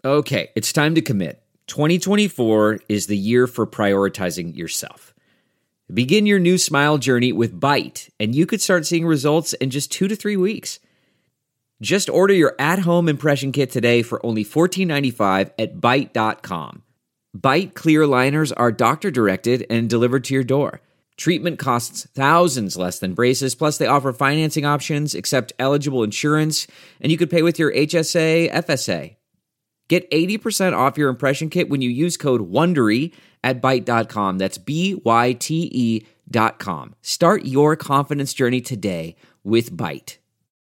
Okay, it's time to commit. 2024 is the year for prioritizing yourself. Begin your new smile journey with Byte, and you could start seeing results in just 2 to 3 weeks. Just order your at-home impression kit today for only $14.95 at Byte.com. Byte clear liners are doctor-directed and delivered to your door. Treatment costs thousands less than braces, plus they offer financing options, accept eligible insurance, and you could pay with your HSA, FSA. Get 80% off your impression kit when you use code WONDERY at Byte.com. That's BYTE.com. Start your confidence journey today with Byte.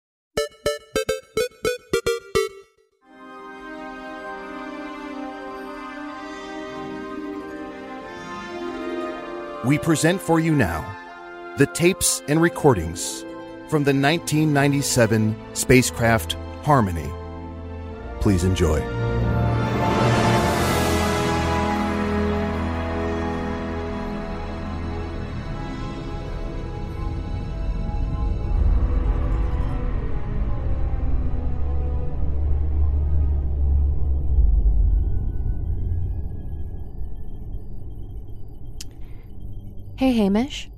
We present for you now the tapes and recordings from the 1997 spacecraft Harmony. Please enjoy. Hey, Hamish.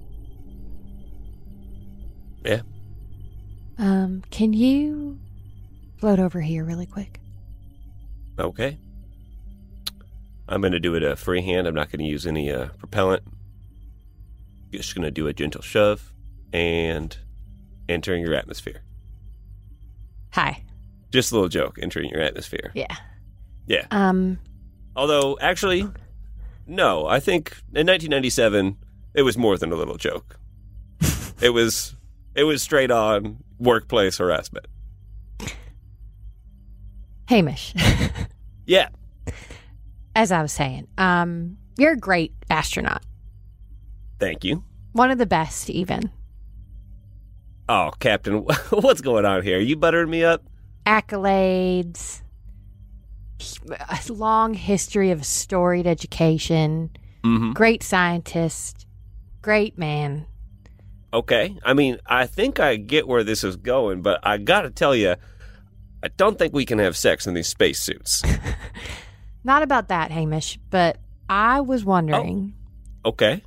Yeah. Can you float over here really quick? Okay. I'm going to do it a freehand. I'm not going to use any propellant. Just going to do a gentle shove and entering your atmosphere. Hi. Just a little joke, entering your atmosphere. Yeah. Yeah. Although, actually, no. I think in 1997, it was more than a little joke. It was straight on workplace harassment. Hamish. Yeah. As I was saying, you're a great astronaut. Thank you. One of the best, even. Oh, Captain, what's going on here? Are you buttering me up? Accolades, a long history of storied education, great scientist, great man. Okay. I mean, I think I get where this is going, but I got to tell you, I don't think we can have sex in these spacesuits. Not about that, Hamish, but I was wondering Okay.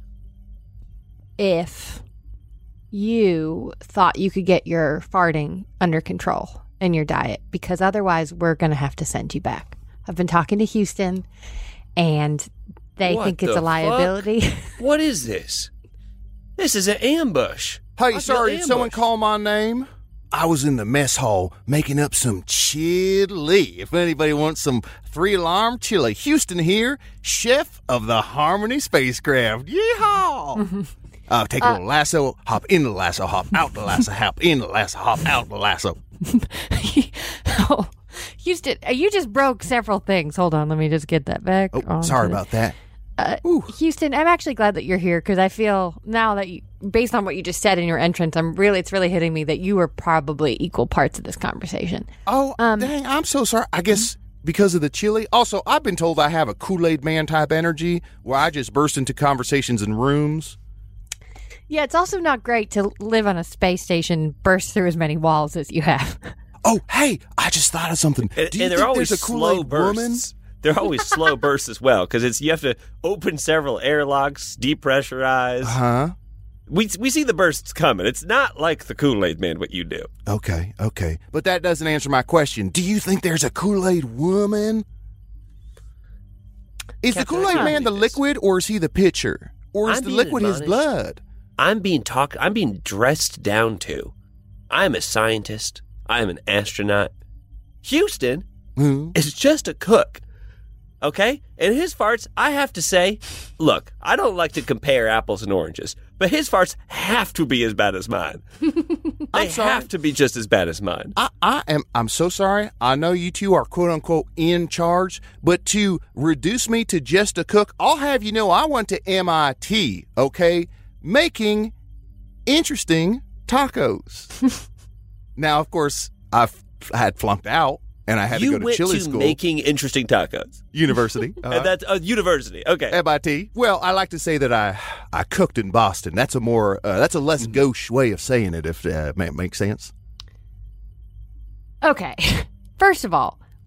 if you thought you could get your farting under control in your diet, because otherwise we're going to have to send you back. I've been talking to Houston, and they think it's a liability. What is this? This is an ambush. Hey, sorry, did someone call my name? I was in the mess hall making up some chili. If anybody wants some 3-alarm chili. Houston here, chef of the Harmony spacecraft. Yeehaw! Take a little lasso, hop in the lasso, hop out the lasso, hop in the lasso, hop out the lasso. Oh, Houston, you just broke several things. Hold on, let me just get that back. Oh, sorry about that. Houston, I'm actually glad that you're here, because I feel now that based on what you just said in your entrance, it's really hitting me that you were probably equal parts of this conversation. Oh, dang, I'm so sorry. I guess because of the chili. Also, I've been told I have a Kool-Aid Man type energy where I just burst into conversations in rooms. Yeah, it's also not great to live on a space station, burst through as many walls as you have. Oh, hey, I just thought of something. And Do you they're think always there's a slow Kool-Aid bursts. woman? They're always slow bursts as well, because you have to open several airlocks, depressurize. Uh-huh. We see the bursts coming. It's not like the Kool-Aid Man, what you do. Okay. But that doesn't answer my question. Do you think there's a Kool-Aid woman? Is the Kool-Aid Man the liquid, or is he the pitcher? Or is the liquid his blood? I'm being dressed down to. I'm a scientist. I'm an astronaut. Houston is just a cook. Okay? And his farts, I have to say, look, I don't like to compare apples and oranges, but his farts have to be as bad as mine. They have to be just as bad as mine. I'm so sorry. I know you two are quote unquote in charge, but to reduce me to just a cook, I'll have you know I went to MIT, okay? Making interesting tacos. Now, of course, I had flunked out. And I had to go to chili school. You went to making interesting tacos. University. And that's a university. Okay. MIT. Well, I like to say that I cooked in Boston. That's a more that's a less gauche way of saying it, if that makes sense. Okay. First of all,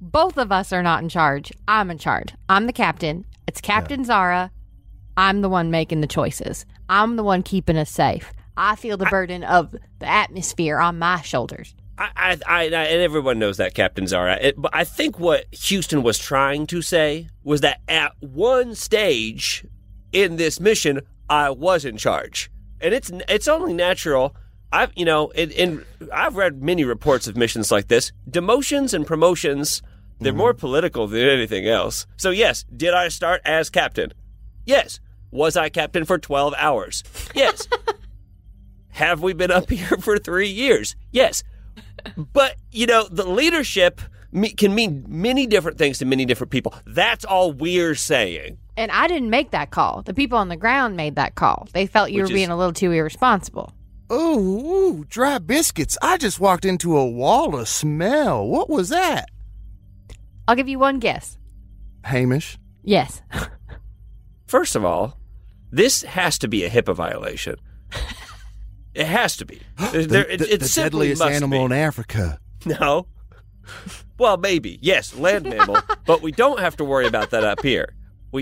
both of us are not in charge. I'm in charge. I'm the captain. It's Captain Zara. I'm the one making the choices. I'm the one keeping us safe. I feel the burden of the atmosphere on my shoulders. And everyone knows that, Captain Zara. But I think what Houston was trying to say was that at one stage in this mission, I was in charge, and it's only natural. I've read many reports of missions like this. Demotions and promotions, they're more political than anything else. So yes, did I start as captain? Yes. Was I captain for 12 hours? Yes. Have we been up here for 3 years? Yes. But, the leadership can mean many different things to many different people. That's all we're saying. And I didn't make that call. The people on the ground made that call. They felt you were being a little too irresponsible. Ooh, dry biscuits. I just walked into a wall of smell. What was that? I'll give you one guess. Hamish? Yes. First of all, this has to be a HIPAA violation. It has to be. The deadliest animal in Africa. No. Well, maybe. Yes, land mammal. But we don't have to worry about that up here. I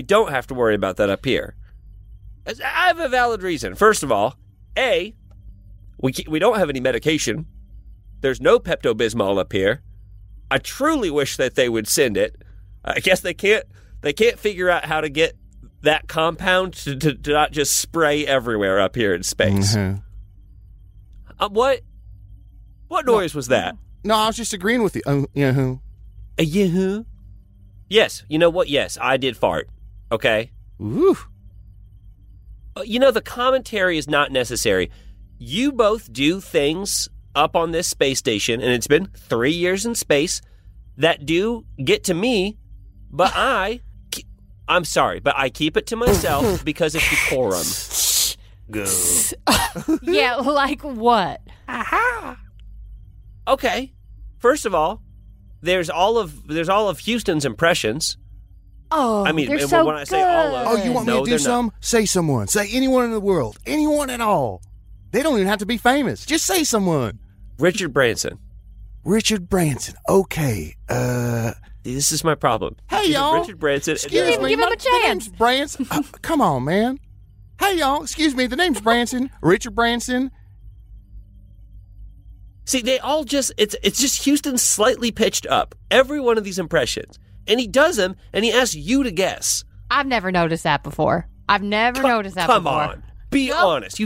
have a valid reason. First of all, we don't have any medication. There's no Pepto-Bismol up here. I truly wish that they would send it. I guess they can't figure out how to get that compound to not just spray everywhere up here in space. Mm-hmm. What noise was that? No, I was just agreeing with you. A yahoo? Yes. You know what? Yes, I did fart. Okay? Ooh. The commentary is not necessary. You both do things up on this space station, and it's been 3 years in space, that do get to me, but I'm sorry, but I keep it to myself because of decorum. Go. Yeah, like what? Aha. Okay. First of all, there's all of Houston's impressions. Oh, I mean, they're so when I say all of, Oh, you want me to do some? Say someone. Say anyone in the world. Anyone at all. They don't even have to be famous. Just say someone. Richard Branson. Richard Branson. Okay. This is my problem. Hey, y'all. Richard Branson. Excuse me. Give him a chance. The name's Branson. Come on, man. Hey, y'all. Excuse me. The name's Branson. Richard Branson. See, they all just, it's just Houston slightly pitched up. Every one of these impressions. And he does them, and he asks you to guess. I've never noticed that before. Noticed that come before. Come on. Be honest.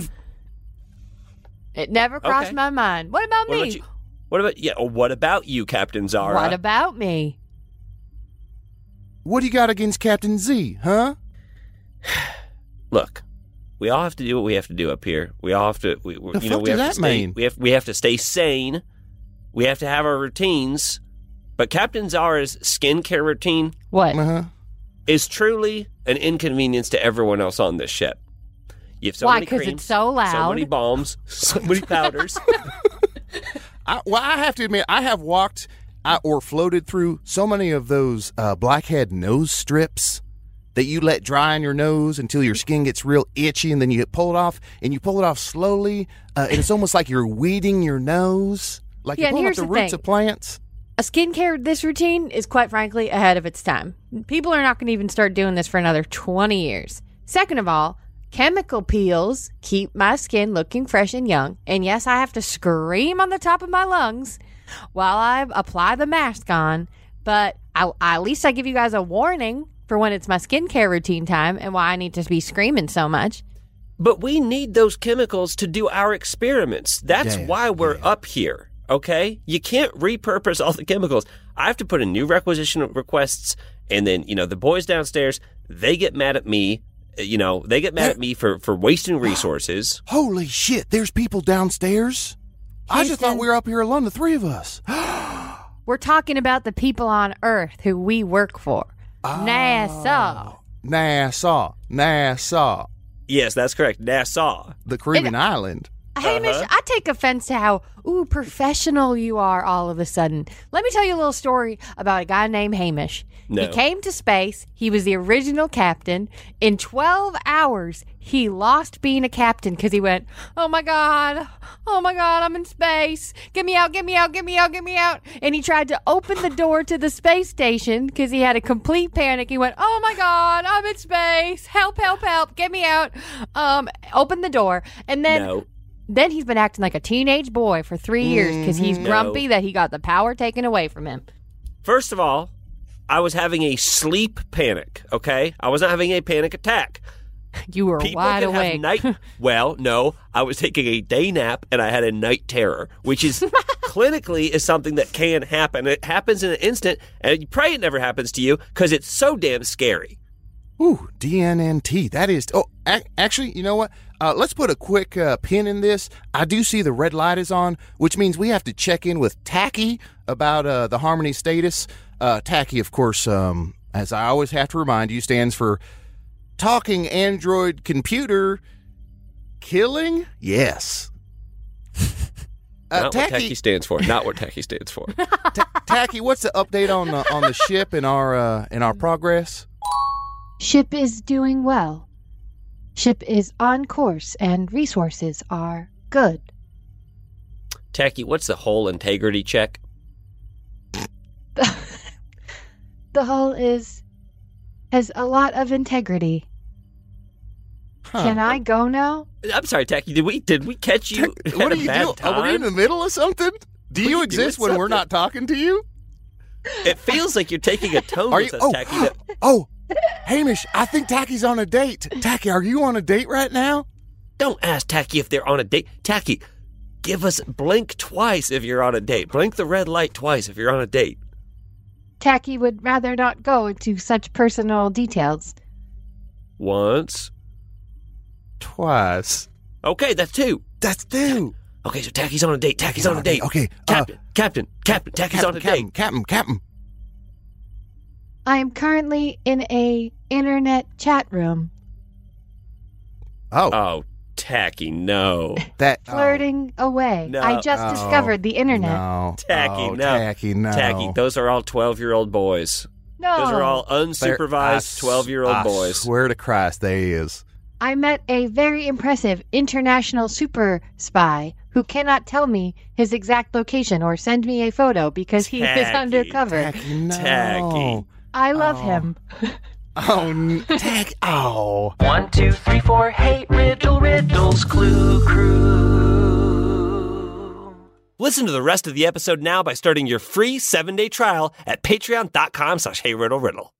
It never crossed my mind. What about me? What about you, Captain Zara? What about me? What do you got against Captain Z, huh? Look, we all have to do what we have to do up here. We all have to. What does that mean? We have to stay sane. We have to have our routines. But Captain Zara's skincare routine, is truly an inconvenience to everyone else on this ship. You have so many creams, it's so loud. So many balms, so many powders. I have to admit, I have walked or floated through so many of those blackhead nose strips that you let dry on your nose until your skin gets real itchy, and then you pull it off, and you pull it off slowly, and it's almost like you're weeding your nose, like you're pulling off the roots of plants. A skincare, this routine is quite frankly ahead of its time. People are not going to even start doing this for another 20 years. Second of all, chemical peels keep my skin looking fresh and young. And yes, I have to scream on the top of my lungs while I apply the mask on. But at least I give you guys a warning for when it's my skincare routine time and why I need to be screaming so much. But we need those chemicals to do our experiments. That's why we're up here. Okay? You can't repurpose all the chemicals. I have to put in new requisition requests, and then, the boys downstairs, they get mad at me. They get mad at me for wasting resources. Holy shit, there's people downstairs? I just thought we were up here alone, the three of us. We're talking about the people on Earth who we work for. NASA. NASA. Yes, that's correct. NASA. The Caribbean island. Hamish, I take offense to how professional you are all of a sudden. Let me tell you a little story about a guy named Hamish. No. He came to space. He was the original captain. In 12 hours, he lost being a captain because he went, oh my God, I'm in space. Get me out. And he tried to open the door to the space station because he had a complete panic. He went, oh my God, I'm in space. Help, get me out. Open the door. And then he's been acting like a teenage boy for 3 years because he's grumpy that he got the power taken away from him. First of all, I was having a sleep panic, okay? I was not having a panic attack. You were People wide can awake. Have night. Well, no, I was taking a day nap and I had a night terror, which is clinically is something that can happen. It happens in an instant, and you pray it never happens to you because it's so damn scary. Ooh, DNNT. That is. Oh, actually, you know what? Let's put a quick pin in this. I do see the red light is on, which means we have to check in with Tacky about the Harmony status. Tacky, of course, as I always have to remind you, stands for Talking Android Computer Killing. Yes. Not what Tacky stands for. Not what Tacky stands for. Tacky, what's the update on the ship and our progress? Ship is doing well. Ship is on course and resources are good. Tacky, what's the hull integrity check? The hull has a lot of integrity. Huh. Can I go now? I'm sorry, Tacky. Did we catch you What at are a you bad doing? time? Are we in the middle of something? Do you you exist doing when we're something? not talking to you? It feels like you're taking a tone Are with you? us, Tacky. That, Hamish, I think Tacky's on a date. Tacky, are you on a date right now? don't ask Tacky if they're on a date. Tacky, blink twice if you're on a date. Blink the red light twice if you're on a date. Tacky would rather not go into such personal details. Once. Twice. Okay, that's two. That's two. Okay, so Tacky's on a date. Tacky's on a date. Okay. Captain. Tacky's on a date. Captain. I am currently in a internet chat room. Oh, Tacky, no. Flirting away. No. I just discovered the internet. No. Tacky, no. Tacky, no. Tacky, those are all 12-year-old boys. No. Those are all unsupervised 12-year-old boys. I swear to Christ, they is. I met a very impressive international super spy who cannot tell me his exact location or send me a photo because he is Tacky. undercover. Tacky, no. Tacky. I love him. Tacky. Oh. 1, 2, 3, 4. Hey, riddles, clue crew. Listen to the rest of the episode now by starting your free 7-day trial at patreon.com/HeyRiddleRiddle.